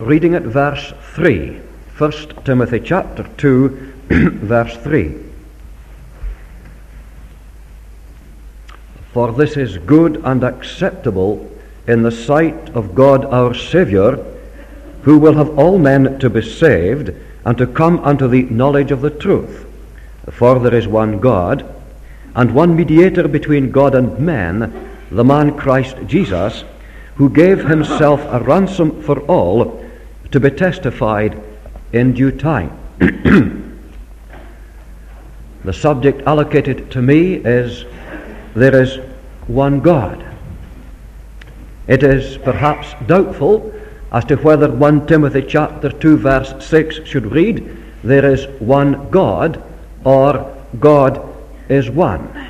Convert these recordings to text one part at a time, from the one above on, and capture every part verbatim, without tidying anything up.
reading at verse three. First Timothy chapter two, verse three. For this is good and acceptable in the sight of God our Saviour, who will have all men to be saved and to come unto the knowledge of the truth. For there is one God, and one mediator between God and men, the man Christ Jesus, who gave himself a ransom for all, to be testified in due time. The subject allocated to me is, there is one God. It is perhaps doubtful as to whether First Timothy chapter two verse six should read, there is one God, or God is one.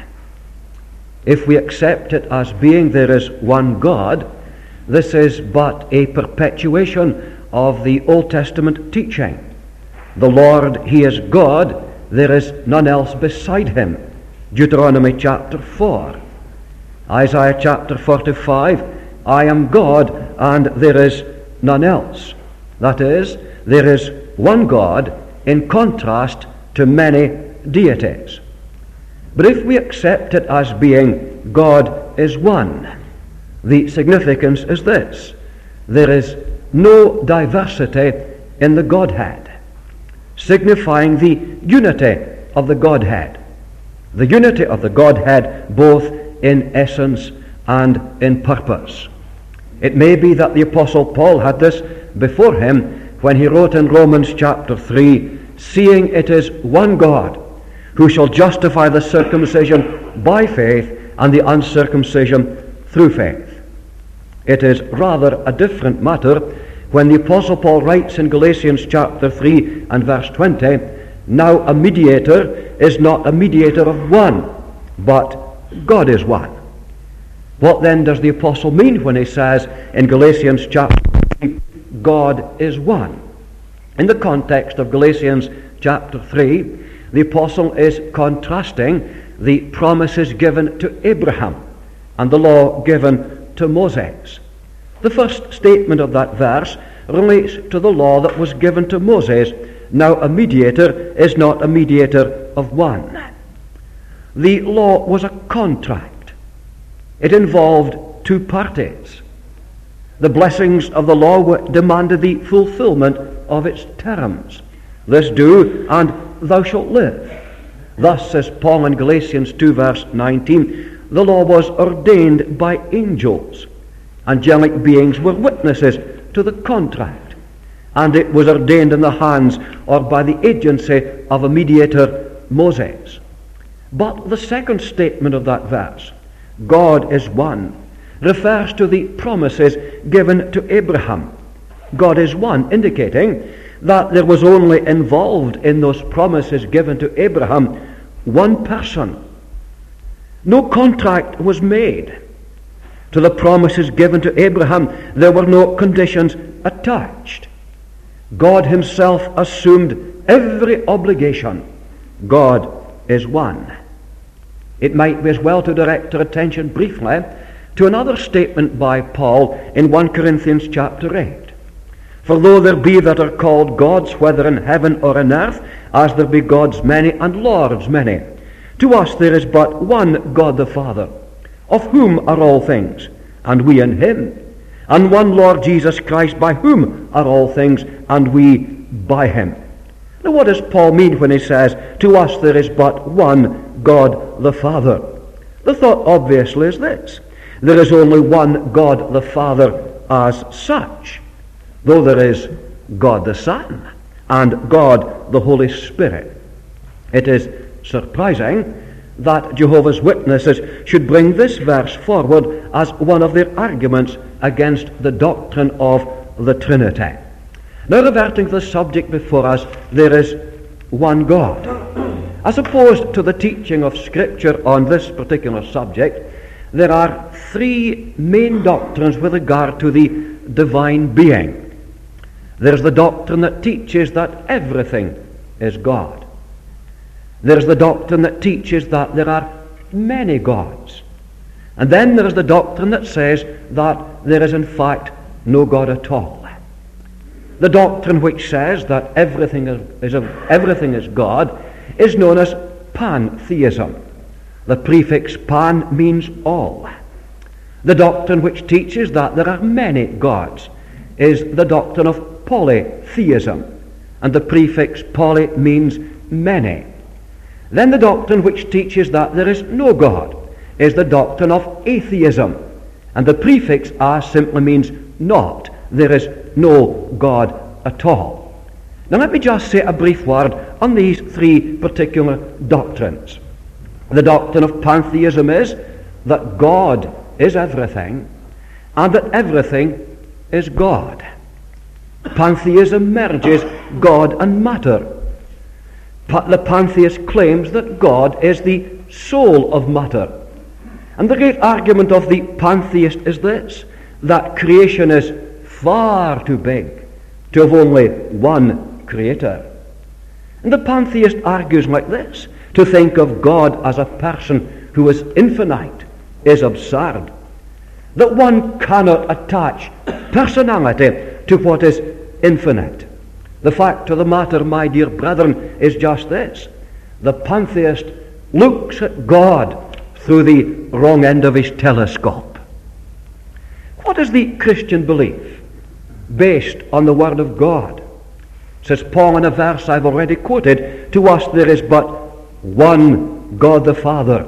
If we accept it as being there is one God, this is but a perpetuation of the Old Testament teaching. The Lord, He is God, there is none else beside Him. Deuteronomy chapter four. Isaiah chapter forty-five, I am God and there is none else. That is, there is one God in contrast to many deities. But if we accept it as being God is one, the significance is this: there is no diversity in the Godhead, signifying the unity of the Godhead. The unity of the Godhead both in essence and in purpose. It may be that the Apostle Paul had this before him when he wrote in Romans chapter three, seeing it is one God who shall justify the circumcision by faith and the uncircumcision through faith. It is rather a different matter when the Apostle Paul writes in Galatians chapter three and verse twenty, now a mediator is not a mediator of one, but God is one. What then does the Apostle mean when he says in Galatians chapter three, God is one? In the context of Galatians chapter three, the Apostle is contrasting the promises given to Abraham and the law given to Moses. The first statement of that verse relates to the law that was given to Moses. Now a mediator is not a mediator of one. The law was a contract. It involved two parties. The blessings of the law demanded the fulfillment of its terms. This do, and thou shalt live. Thus, says Paul in Galatians two verse nineteen, the law was ordained by angels. Angelic beings were witnesses to the contract, and it was ordained in the hands or by the agency of a mediator, Moses. But the second statement of that verse, God is one, refers to the promises given to Abraham. God is one, indicating that there was only involved in those promises given to Abraham one person. No contract was made. To the promises given to Abraham, there were no conditions attached. God himself assumed every obligation. God is one. It might be as well to direct our attention briefly to another statement by Paul in First Corinthians chapter eight. For though there be that are called gods, whether in heaven or in earth, as there be gods many and lords many, to us there is but one God the Father, of whom are all things, and we in him, and one Lord Jesus Christ, by whom are all things, and we by him. Now what does Paul mean when he says, to us there is but one God the Father? The thought obviously is this: there is only one God the Father as such, though there is God the Son and God the Holy Spirit. It is surprising that Jehovah's Witnesses should bring this verse forward as one of their arguments against the doctrine of the Trinity. Now, reverting to the subject before us, there is one God. As opposed to the teaching of Scripture on this particular subject, there are three main doctrines with regard to the divine being. There's the doctrine that teaches that everything is God. There's the doctrine that teaches that there are many gods. And then there is the doctrine that says that there is in fact no God at all. The doctrine which says that everything is, is of, everything is God is known as pantheism. The prefix pan means all. The doctrine which teaches that there are many gods is the doctrine of polytheism, and the prefix poly means many. Then the doctrine which teaches that there is no God is the doctrine of atheism, and the prefix a simply means not. There is no God at all. Now let me just say a brief word on these three particular doctrines. The doctrine of pantheism is that God is everything, and that everything is God. Pantheism merges God and matter. Pa- the pantheist claims that God is the soul of matter. And the great argument of the pantheist is this, that creation is far too big to have only one creator. And the pantheist argues like this: to think of God as a person who is infinite is absurd. That one cannot attach personality to what is infinite. The fact of the matter, my dear brethren, is just this: the pantheist looks at God through the wrong end of his telescope. What is the Christian belief? Based on the Word of God. Says Paul in a verse I've already quoted, to us there is but one God the Father.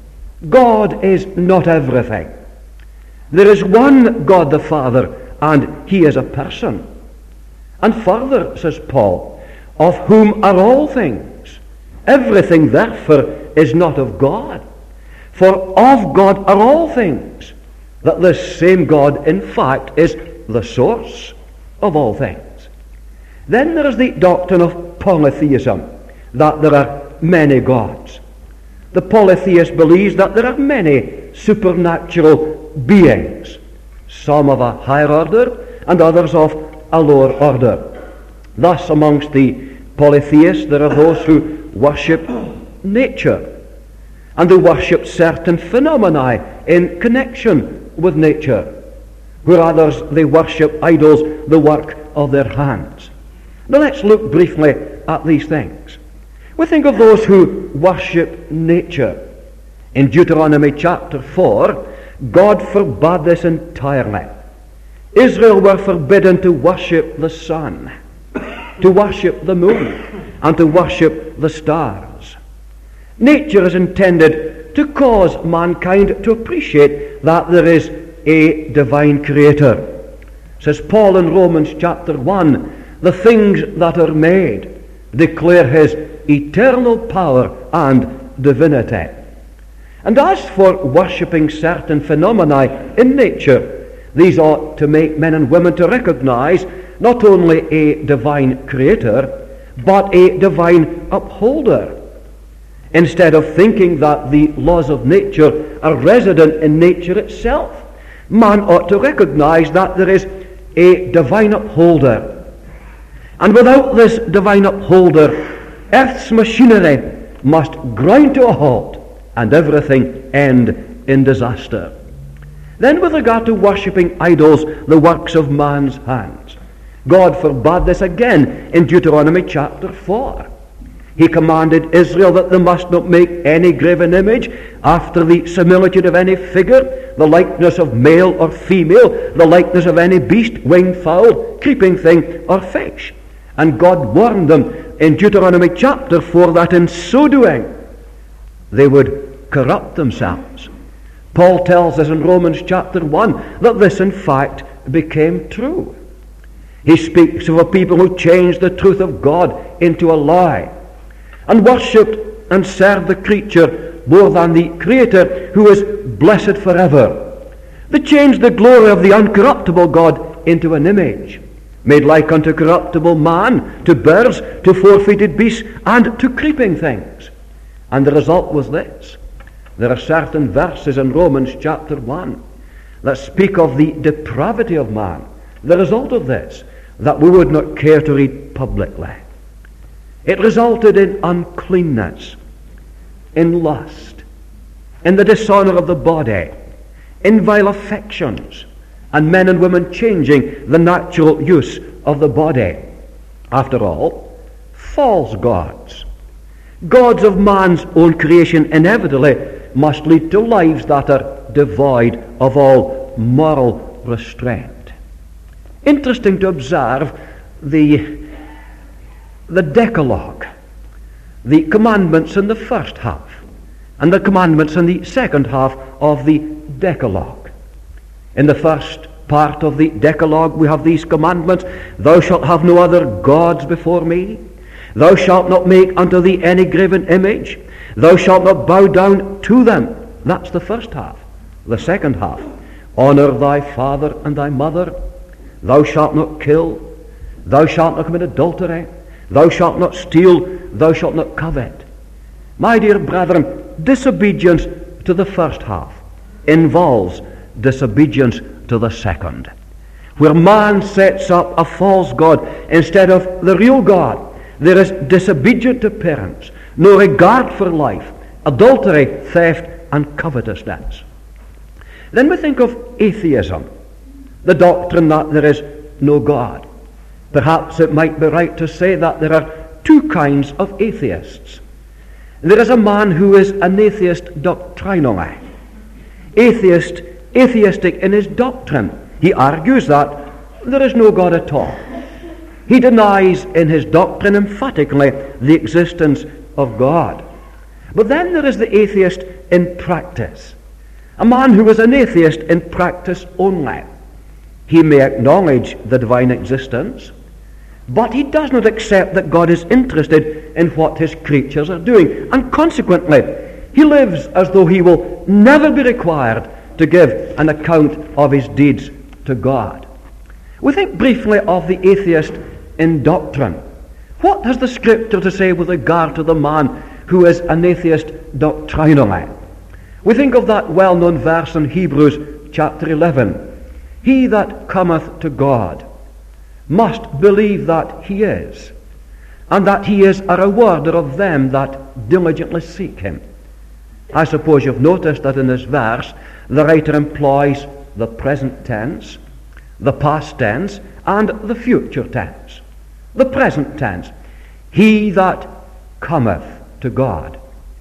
God is not everything. There is one God the Father, and he is a person. And further, says Paul, of whom are all things. Everything therefore is not of God. For of God are all things. That this same God, in fact, is the source of all things. Then there is the doctrine of polytheism, that there are many gods. The polytheist believes that there are many supernatural beings, some of a higher order and others of a lower order. Thus, amongst the polytheists, there are those who worship nature, and they worship certain phenomena in connection with nature, where others, they worship idols, the work of their hands. Now let's look briefly at these things. We think of those who worship nature. In Deuteronomy chapter four, God forbade this entirely. Israel were forbidden to worship the sun, to worship the moon, and to worship the stars. Nature is intended to cause mankind to appreciate that there is a divine creator. Says Paul in Romans chapter one, the things that are made declare his eternal power and divinity. And as for worshipping certain phenomena in nature, these ought to make men and women to recognize not only a divine creator, but a divine upholder. Instead of thinking that the laws of nature are resident in nature itself, man ought to recognize that there is a divine upholder. And without this divine upholder, earth's machinery must grind to a halt and everything end in disaster. Then with regard to worshipping idols, the works of man's hands, God forbade this again in Deuteronomy chapter four. He commanded Israel that they must not make any graven image after the similitude of any figure, the likeness of male or female, the likeness of any beast, winged fowl, creeping thing, or fish. And God warned them in Deuteronomy chapter four that in so doing they would corrupt themselves. Paul tells us in Romans chapter one that this in fact became true. He speaks of a people who changed the truth of God into a lie and worshipped and served the creature more than the Creator who is blessed forever. They changed the glory of the uncorruptible God into an image, made like unto corruptible man, to birds, to four-footed beasts, and to creeping things. And the result was this. There are certain verses in Romans chapter one that speak of the depravity of man. The result of this, that we would not care to read publicly. It resulted in uncleanness, in lust, in the dishonor of the body, in vile affections, and men and women changing the natural use of the body. After all, false gods. Gods of man's own creation inevitably must lead to lives that are devoid of all moral restraint. Interesting to observe the, the Decalogue, the commandments in the first half, and the commandments in the second half of the Decalogue. In the first part of the Decalogue we have these commandments: thou shalt have no other gods before me, thou shalt not make unto thee any graven image, thou shalt not bow down to them. That's the first half. The second half: honor thy father and thy mother, thou shalt not kill, thou shalt not commit adultery, thou shalt not steal, thou shalt not covet. My dear brethren, disobedience to the first half involves disobedience to the second. Where man sets up a false god instead of the real God, there is disobedience to parents, no regard for life, adultery, theft, and covetousness. Then we think of atheism, the doctrine that there is no God. Perhaps it might be right to say that there are two kinds of atheists. There is a man who is an atheist doctrinally. Atheist, atheistic in his doctrine. He argues that there is no God at all. He denies in his doctrine emphatically the existence of God. But then there is the atheist in practice. A man who is an atheist in practice only. He may acknowledge the divine existence, but he does not accept that God is interested in what his creatures are doing. And consequently, he lives as though he will never be required to give an account of his deeds to God. We think briefly of the atheist in doctrine. What has the Scripture to say with regard to the man who is an atheist doctrinally? We think of that well-known verse in Hebrews chapter eleven. He that cometh to God must believe that he is, and that he is a rewarder of them that diligently seek him. I suppose you've noticed that in this verse the writer employs the present tense, the past tense, and the future tense. The present tense: he that cometh to God.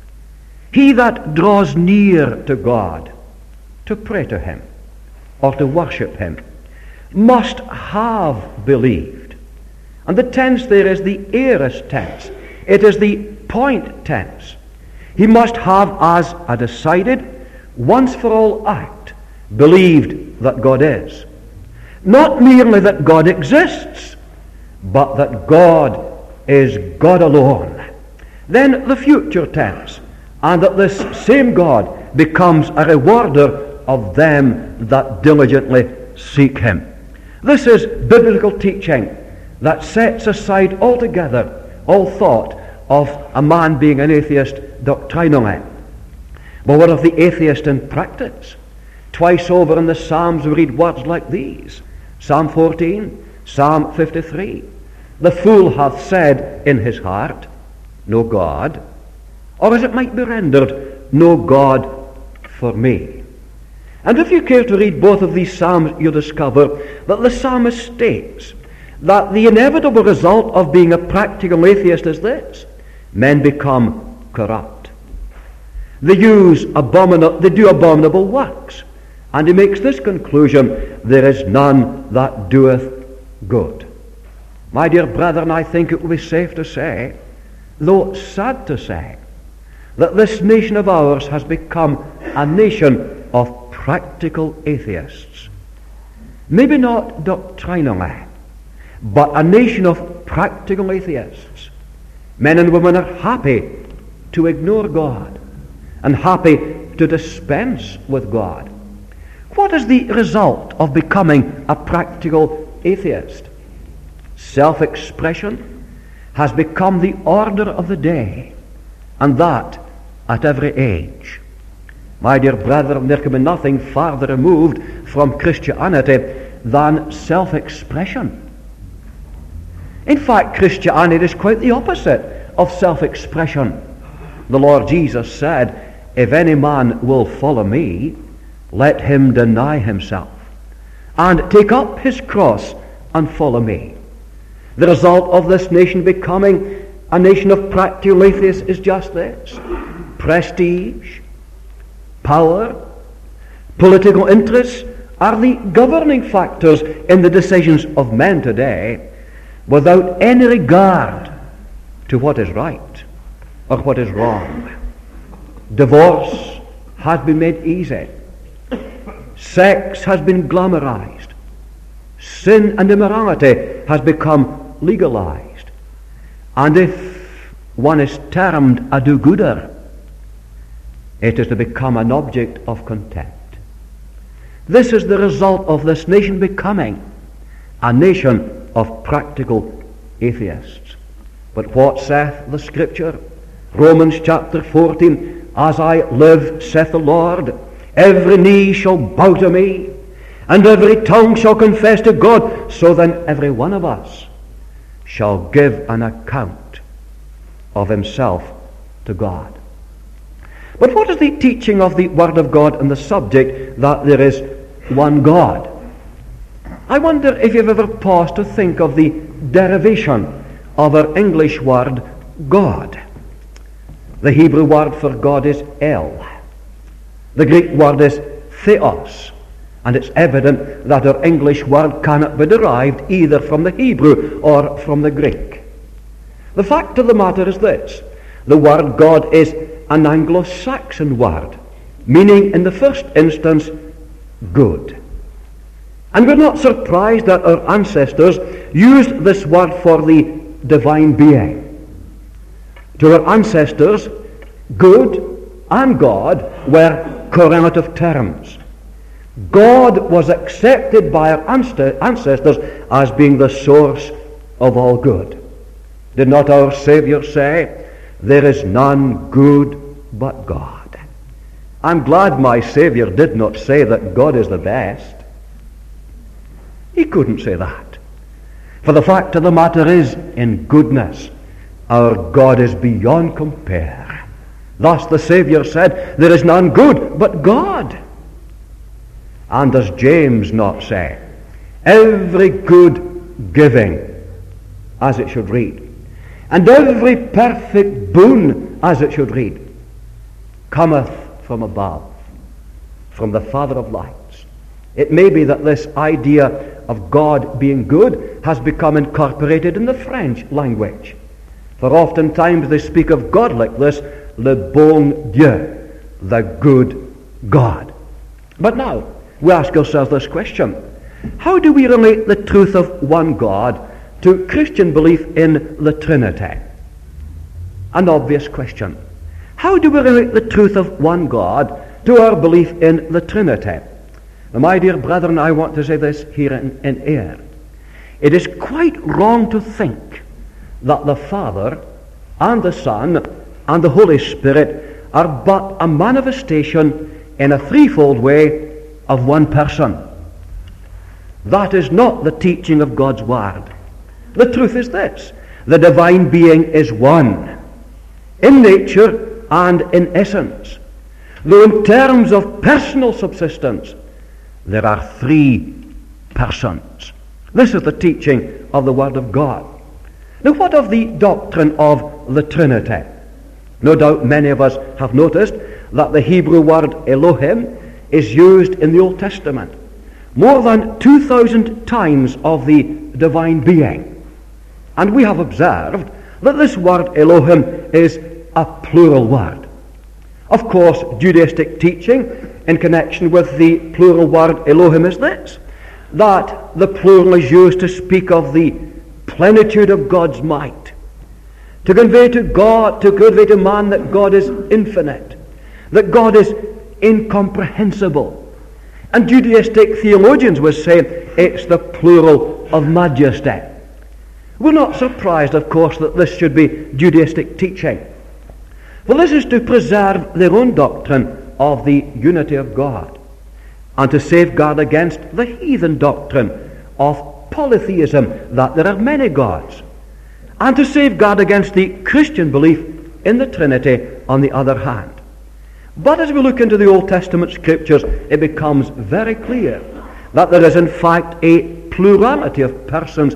He that draws near to God to pray to him or to worship him must have believed. And the tense there is the aorist tense. It is the point tense. He must have, as a decided, once for all act, believed that God is. Not merely that God exists, but that God is God alone. Then the future tense: and that this same God becomes a rewarder of them that diligently seek him. This is biblical teaching that sets aside altogether all thought of a man being an atheist doctrinally. But what of the atheist in practice? Twice over in the Psalms we read words like these. Psalm fourteen, Psalm fifty-three. The fool hath said in his heart, no God. Or as it might be rendered, no God for me. And if you care to read both of these psalms, you'll discover that the psalmist states that the inevitable result of being a practical atheist is this: men become corrupt. They use abominable, they do abominable works. And he makes this conclusion: there is none that doeth good. My dear brethren, I think it would be safe to say, though sad to say, that this nation of ours has become a nation of practical atheists. Maybe not doctrinally, but a nation of practical atheists. Men and women are happy to ignore God and happy to dispense with God. What is the result of becoming a practical atheist? Self-expression has become the order of the day, and that at every age. My dear brethren, there can be nothing farther removed from Christianity than self-expression. In fact, Christianity is quite the opposite of self-expression. The Lord Jesus said, if any man will follow me, let him deny himself and take up his cross and follow me. The result of this nation becoming a nation of practical atheists is just this: prestige, power, political interests are the governing factors in the decisions of men today, without any regard to what is right or what is wrong. Divorce has been made easy. Sex has been glamorized. Sin and immorality has become legalized. And if one is termed a do-gooder, it is to become an object of contempt. This is the result of this nation becoming a nation of practical atheists. But what saith the Scripture? Romans chapter fourteen, as I live, saith the Lord, every knee shall bow to me, and every tongue shall confess to God. So then every one of us shall give an account of himself to God. But what is the teaching of the Word of God on the subject that there is one God? I wonder if you've ever paused to think of the derivation of our English word God. The Hebrew word for God is El. The Greek word is Theos. And it's evident that our English word cannot be derived either from the Hebrew or from the Greek. The fact of the matter is this: the word God is an Anglo-Saxon word, meaning in the first instance good. And we're not surprised that our ancestors used this word for the divine being. To our ancestors, good and God were correlative terms. God was accepted by our ancestors as being the source of all good. Did not our Savior say, there is none good but God? I'm glad my Savior did not say that God is the best. He couldn't say that. For the fact of the matter is, in goodness, our God is beyond compare. Thus the Savior said, there is none good but God. And does James not say, every good giving, as it should read, and every perfect boon, as it should read, cometh from above, from the Father of lights. It may be that this idea of God being good has become incorporated in the French language. For oftentimes they speak of God like this, le bon Dieu, the good God. But now, we ask ourselves this question: how do we relate the truth of one God to Christian belief in the Trinity? An obvious question. How do we relate the truth of one God to our belief in the Trinity? Now, my dear brethren, I want to say this here in, in air. It is quite wrong to think that the Father and the Son and the Holy Spirit are but a manifestation in a threefold way of one person. That is not the teaching of God's Word. The truth is this: the divine being is one, in nature and in essence. Though in terms of personal subsistence, there are three persons. This is the teaching of the Word of God. Now, what of the doctrine of the Trinity? No doubt many of us have noticed that the Hebrew word Elohim is used in the Old Testament more than two thousand times of the divine being. And we have observed that this word Elohim is a plural word. Of course, Judaistic teaching in connection with the plural word Elohim is this: that the plural is used to speak of the plenitude of God's might, to convey to God, to convey to man that God is infinite, that God is incomprehensible. And Judaistic theologians would say it's the plural of majesty. We're not surprised, of course, that this should be Judaistic teaching. For this is to preserve their own doctrine of the unity of God, and to safeguard against the heathen doctrine of polytheism, that there are many gods, and to safeguard against the Christian belief in the Trinity on the other hand. But as we look into the Old Testament Scriptures, it becomes very clear that there is in fact a plurality of persons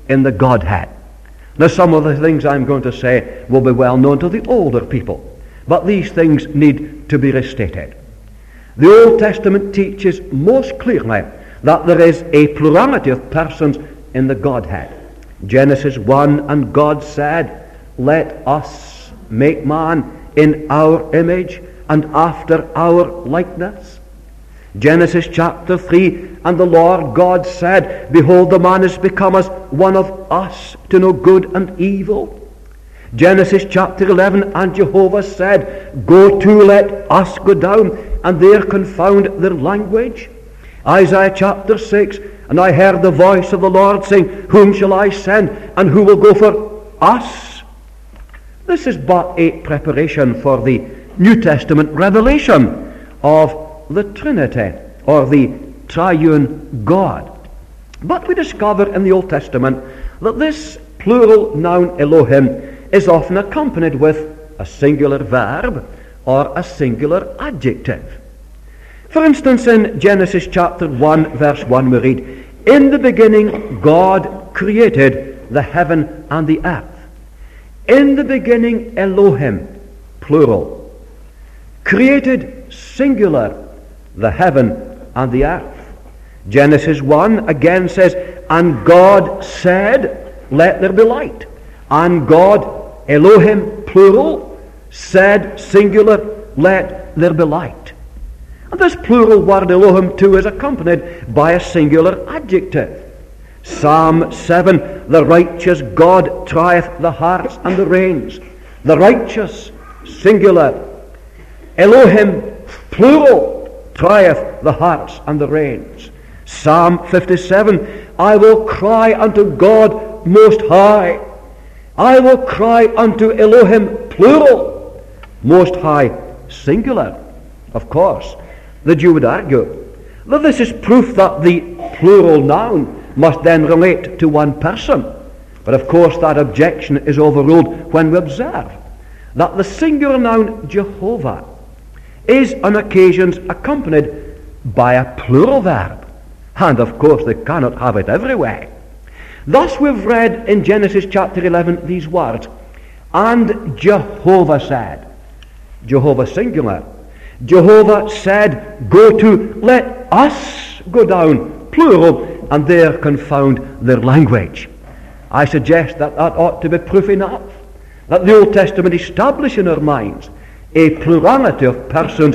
in the Godhead. Now, some of the things I'm going to say will be well known to the older people, but these things need to be restated. The Old Testament teaches most clearly that there is a plurality of persons in the Godhead. Genesis one, and God said, "Let us make man in our image and after our likeness." Genesis chapter three, and the Lord God said, "Behold, the man is become as one of us to know good and evil." Genesis chapter eleven, and Jehovah said, "Go to, let us go down, and there confound their language." Isaiah chapter six, and I heard the voice of the Lord saying, "Whom shall I send, and who will go for us?" This is but a preparation for the New Testament revelation of the Trinity, or the triune God. But we discover in the Old Testament that this plural noun Elohim is often accompanied with a singular verb or a singular adjective. For instance, in Genesis chapter one, verse one, we read, "In the beginning God created the heaven and the earth." In the beginning, Elohim, plural. Created, singular, the heaven and the earth. Genesis one again says, "And God said, let there be light." And God, Elohim, plural, said, singular, let there be light. And this plural word Elohim too is accompanied by a singular adjective. Psalm seven, "The righteous God trieth the hearts and the reins." The righteous, singular. Elohim, plural, trieth the hearts and the reins. Psalm fifty-seven, "I will cry unto God most high." I will cry unto Elohim, plural, most high, singular. Of course, the Jew would argue that this is proof that the plural noun must then relate to one person. But of course that objection is overruled when we observe that the singular noun Jehovah is on occasions accompanied by a plural verb. And of course they cannot have it everywhere. Thus we've read in Genesis chapter eleven these words, "And Jehovah said." Jehovah singular. Jehovah said, "Go to, let us go down," plural, "and there confound their language." I suggest that that ought to be proof enough that the Old Testament established in our minds a plurality of persons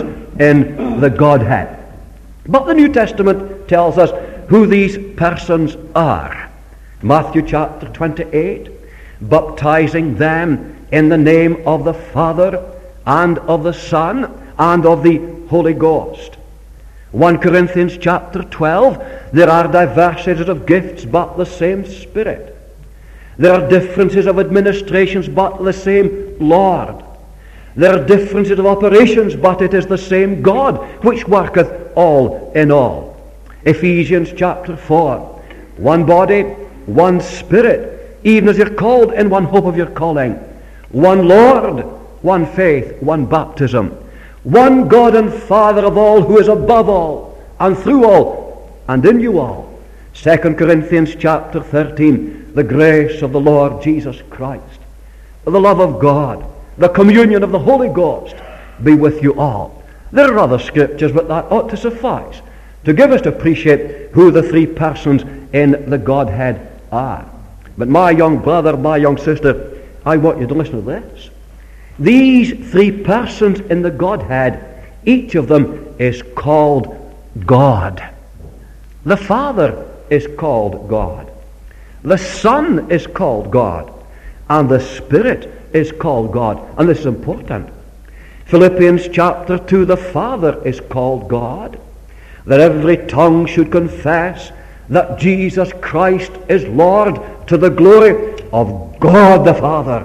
in the Godhead. But the New Testament tells us who these persons are. Matthew chapter twenty-eight, "Baptizing them in the name of the Father and of the Son and of the Holy Ghost." First Corinthians chapter twelve, "There are diversities of gifts, but the same Spirit. There are differences of administrations, but the same Lord. There are differences of operations, but it is the same God which worketh all in all." Ephesians chapter four, "One body, one Spirit, even as you're called in one hope of your calling. One Lord, one faith, one baptism. One God and Father of all, who is above all, and through all, and in you all." Second Corinthians chapter thirteen, "The grace of the Lord Jesus Christ, the love of God, the communion of the Holy Ghost be with you all." There are other scriptures, but that ought to suffice to give us to appreciate who the three persons in the Godhead are. But my young brother, my young sister, I want you to listen to this. These three persons in the Godhead, each of them is called God. The Father is called God. The Son is called God. And the Spirit is called God. And this is important. Philippians chapter two, "The Father is called God, that every tongue should confess that Jesus Christ is Lord, to the glory of God the Father."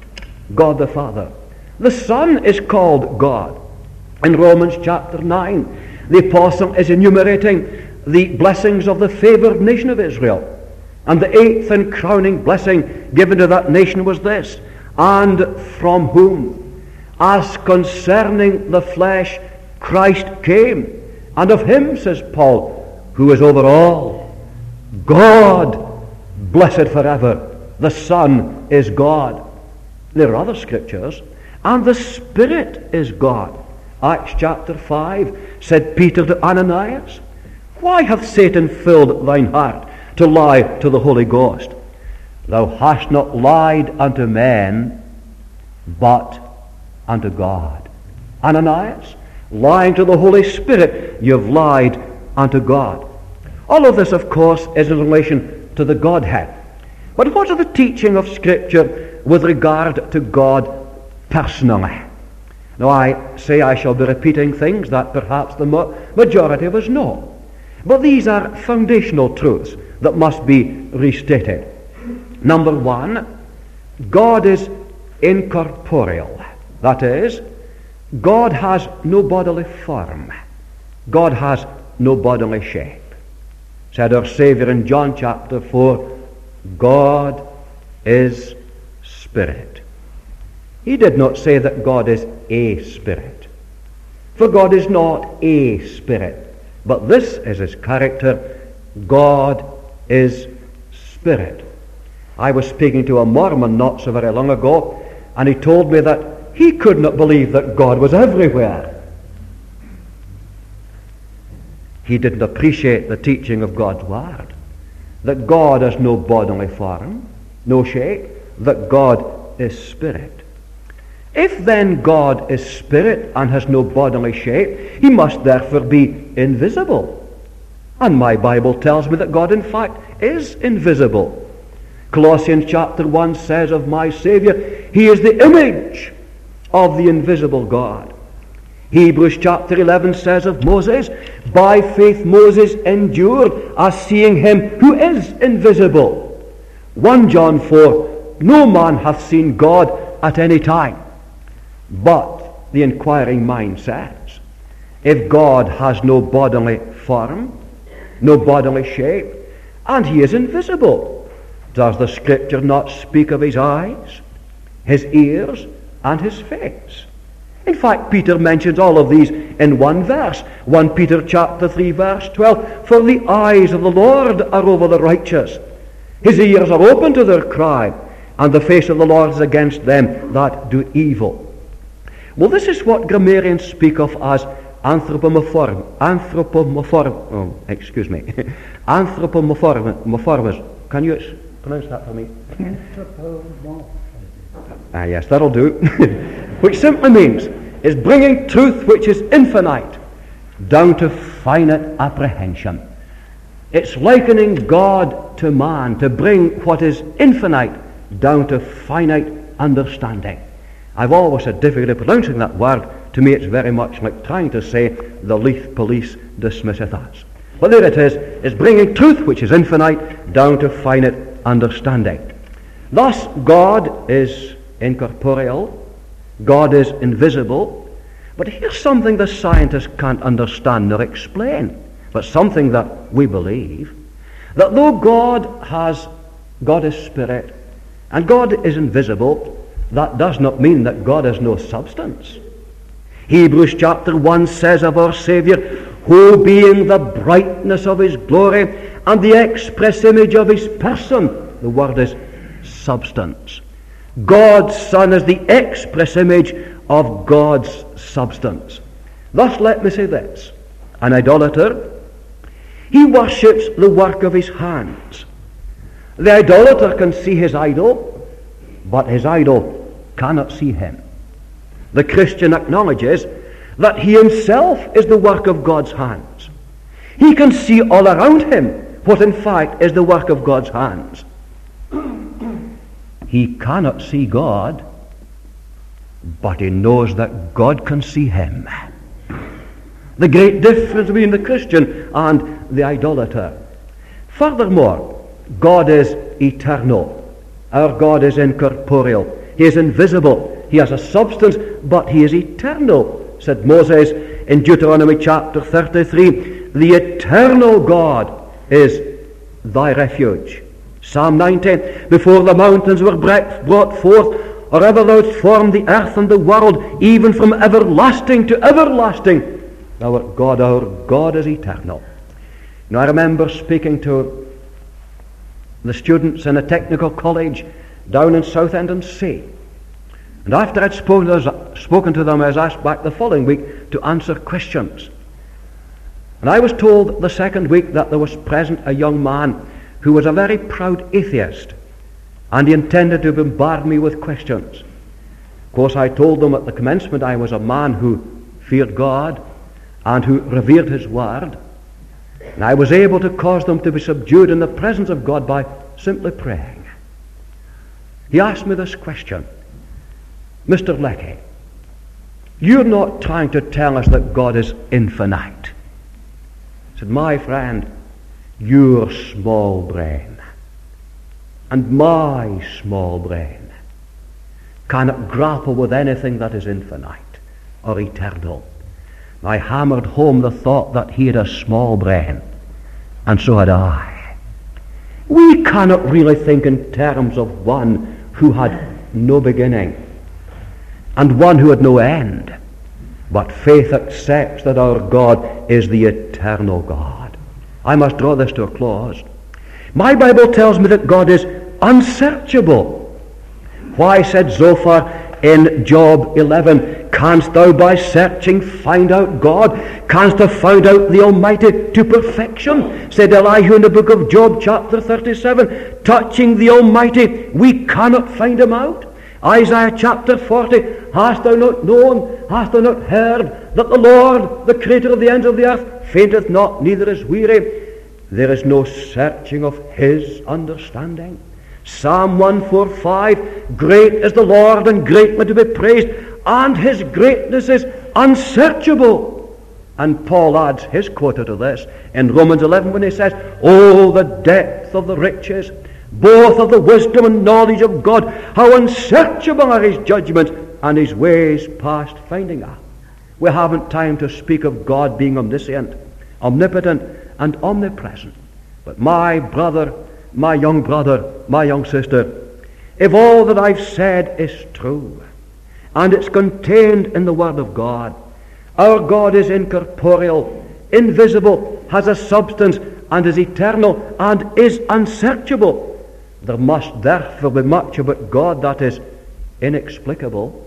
God the Father. The Son is called God. In Romans chapter nine, the apostle is enumerating the blessings of the favored nation of Israel. And the eighth and crowning blessing given to that nation was this, "And from whom, as concerning the flesh, Christ came, and of him," says Paul, "who is over all, God blessed forever. The Son is God. There are other scriptures. And the Spirit is God. Acts chapter five, said Peter to Ananias, why hath Satan filled thine heart to lie to the Holy Ghost? Thou hast not lied unto men, but unto God. Ananias, lying to the Holy Spirit, you've lied unto God. All of this, of course, is in relation to the Godhead. But what are the teaching of Scripture with regard to God personally? Now, I say I shall be repeating things that perhaps the majority of us know. But these are foundational truths that must be restated. Number one, God is incorporeal. That is, God has no bodily form. God has no bodily shape. Said our Savior in John chapter four, God is Spirit. He did not say that God is a spirit. For God is not a spirit. But this is his character. God is Spirit. I was speaking to a Mormon not so very long ago, and he told me that he could not believe that God was everywhere. He didn't appreciate the teaching of God's Word, that God has no bodily form, no shape, that God is Spirit. If then God is Spirit and has no bodily shape, he must therefore be invisible. And my Bible tells me that God in fact is invisible. Colossians chapter one says of my Savior, he is the image of the invisible God. Hebrews chapter eleven says of Moses, by faith Moses endured as seeing him who is invisible. First John four, no man hath seen God at any time. But the inquiring mind says, if God has no bodily form, no bodily shape, and he is invisible, does the Scripture not speak of his eyes, his ears, and his face? In fact, Peter mentions all of these in one verse. First Peter chapter three verse twelve, for the eyes of the Lord are over the righteous. His ears are open to their cry, and the face of the Lord is against them that do evil. Well, this is what grammarians speak of as anthropomorphism. Anthropomorphism. Oh, excuse me. Anthropomorphism. Can you pronounce that for me? Anthropomorphism. Ah, yes, that'll do. Which simply means is bringing truth which is infinite down to finite apprehension. It's likening God to man, to bring what is infinite down to finite understanding. I've always had difficulty pronouncing that word. To me it's very much like trying to say, the Leith police dismisseth us. But there it is, is bringing truth which is infinite down to finite understanding. Thus God is incorporeal, God is invisible, but here's something the scientists can't understand nor explain, but something that we believe, that though God has, God is Spirit, and God is invisible, that does not mean that God has no substance. Hebrews chapter one says of our Savior, who being the brightness of his glory and the express image of his person, the word is substance. God's Son is the express image of God's substance. Thus let me say this, an idolater, he worships the work of his hands. The idolater can see his idol, but his idol cannot see him. The Christian acknowledges that he himself is the work of God's hands. He can see all around him what in fact is the work of God's hands. He cannot see God, but he knows that God can see him. The great difference between the Christian and the idolater. Furthermore, God is eternal. Our God is incorporeal. He is invisible. He has a substance, but he is eternal. Said Moses in Deuteronomy chapter thirty-three, the eternal God is thy refuge. Psalm nineteen, before the mountains were brought forth, or ever thou hast formed the earth and the world, even from everlasting to everlasting, thou art God, our God is eternal. Now I remember speaking to the students in a technical college down in Southend-on-Sea. And after I'd spoken to, us, spoken to them, I was asked back the following week to answer questions. And I was told the second week that there was present a young man who was a very proud atheist, and he intended to bombard me with questions. Of course, I told them at the commencement I was a man who feared God and who revered his word, and I was able to cause them to be subdued in the presence of God by simply praying. He asked me this question: Mister Leckie, you're not trying to tell us that God is infinite. I said, my friend, your small brain and my small brain cannot grapple with anything that is infinite or eternal. I hammered home the thought that he had a small brain, and so had I. We cannot really think in terms of one who had no beginning and one who had no end. But faith accepts that our God is the eternal God. I must draw this to a close. My Bible tells me that God is unsearchable. Why, said Zophar in Job eleven, canst thou by searching find out God? Canst thou find out the Almighty to perfection? Said Elihu in the book of Job chapter thirty-seven, touching the Almighty we cannot find him out. Isaiah chapter forty, hast thou not known, hast thou not heard, that the Lord, the creator of the ends of the earth, fainteth not, neither is weary? There is no searching of his understanding. Psalm one forty-five, great is the Lord and greatly to be praised, and his greatness is unsearchable. And Paul adds his quote to this in Romans eleven when he says, oh, the depth of the riches, both of the wisdom and knowledge of God, how unsearchable are his judgments and his ways past finding out. We haven't time to speak of God being omniscient, omnipotent, and omnipresent. But my brother, my young brother, my young sister, if all that I've said is true, and it's contained in the Word of God, our God is incorporeal, invisible, has a substance, and is eternal, and is unsearchable. There must therefore be much about God that is inexplicable.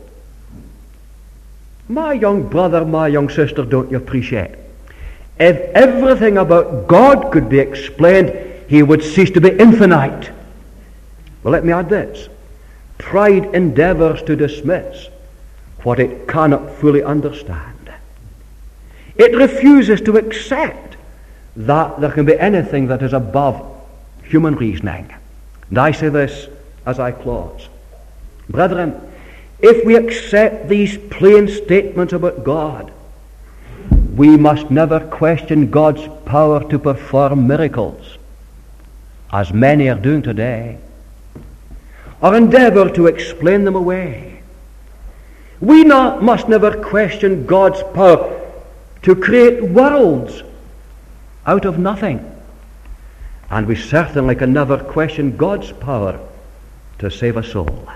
My young brother, my young sister, don't you appreciate? If everything about God could be explained, he would cease to be infinite. Well, let me add this. Pride endeavors to dismiss what it cannot fully understand. It refuses to accept that there can be anything that is above human reasoning. And I say this as I close. Brethren, if we accept these plain statements about God, we must never question God's power to perform miracles, as many are doing today, or endeavor to explain them away. We not, must never question God's power to create worlds out of nothing. And we certainly can never question God's power to save a soul.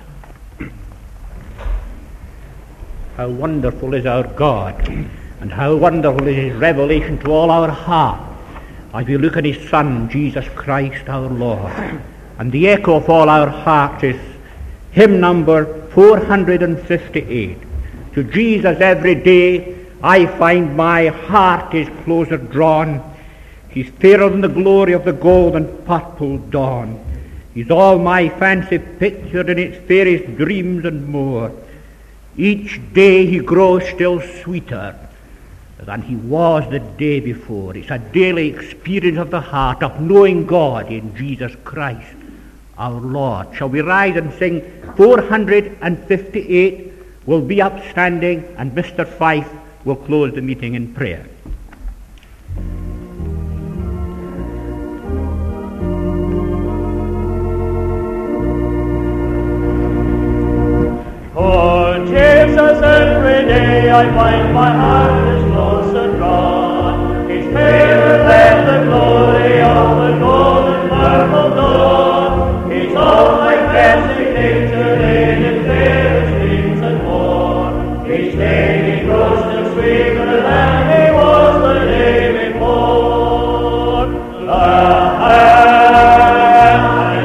How wonderful is our God, and how wonderful is his revelation to all our heart as we look at his Son, Jesus Christ our Lord. And the echo of all our hearts is hymn number four hundred fifty-eight. To Jesus every day I find my heart is closer drawn. He's fairer than the glory of the golden purple dawn. He's all my fancy pictured in its fairest dreams and more. Each day he grows still sweeter than he was the day before. It's a daily experience of the heart of knowing God in Jesus Christ our Lord. Shall we rise and sing four hundred fifty-eight? We'll be upstanding, and Mister Fife will close the meeting in prayer. For Jesus every day I find my heart is closer drawn. He's fairer than the glory of the golden purple dawn. He's all my fancy pictured in its fairest dreams and more. Each day he grows still sweeter than he was the day before. The hand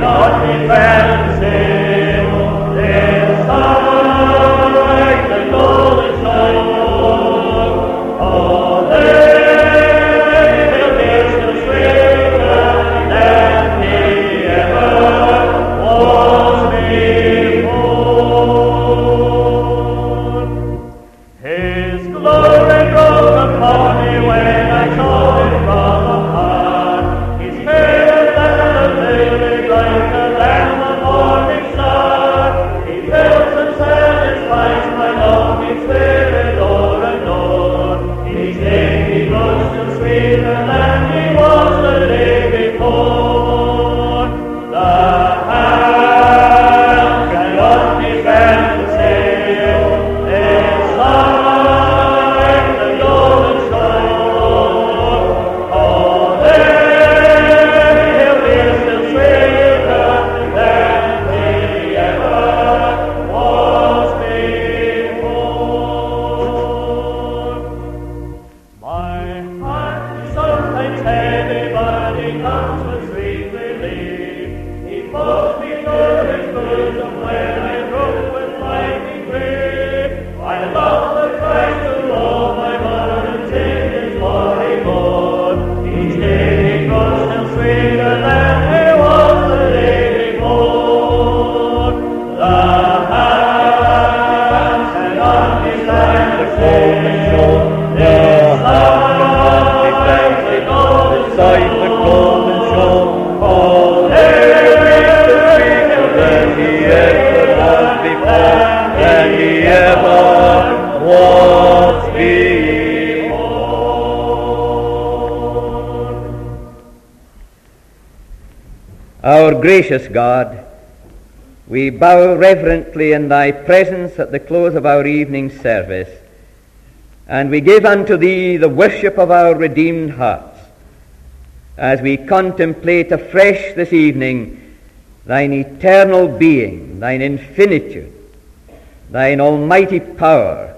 Our gracious God, we bow reverently in thy presence at the close of our evening service, and we give unto thee the worship of our redeemed hearts, as we contemplate afresh this evening thine eternal being, thine infinitude, thine almighty power.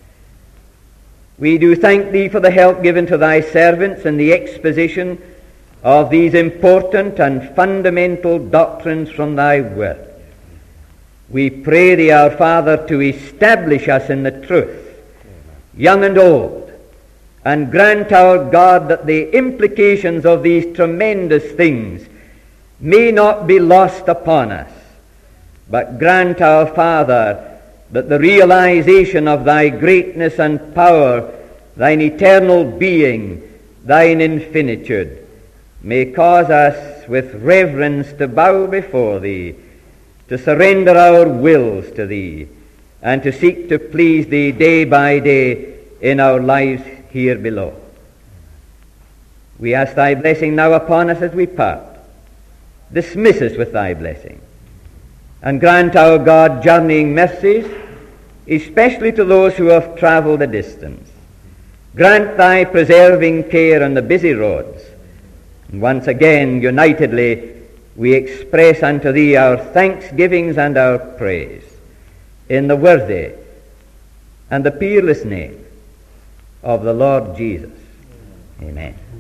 We do thank thee for the help given to thy servants in the exposition of these important and fundamental doctrines from thy word. We pray thee, our Father, to establish us in the truth, young and old, and grant, our God, that the implications of these tremendous things may not be lost upon us, but grant, our Father, that the realization of thy greatness and power, thine eternal being, thine infinitude, may cause us with reverence to bow before thee, to surrender our wills to thee, and to seek to please thee day by day in our lives here below. We ask thy blessing now upon us as we part. Dismiss us with thy blessing, and grant, our God, journeying mercies, especially to those who have travelled a distance. Grant thy preserving care on the busy roads. And once again, unitedly, we express unto thee our thanksgivings and our praise in the worthy and the peerless name of the Lord Jesus. Amen.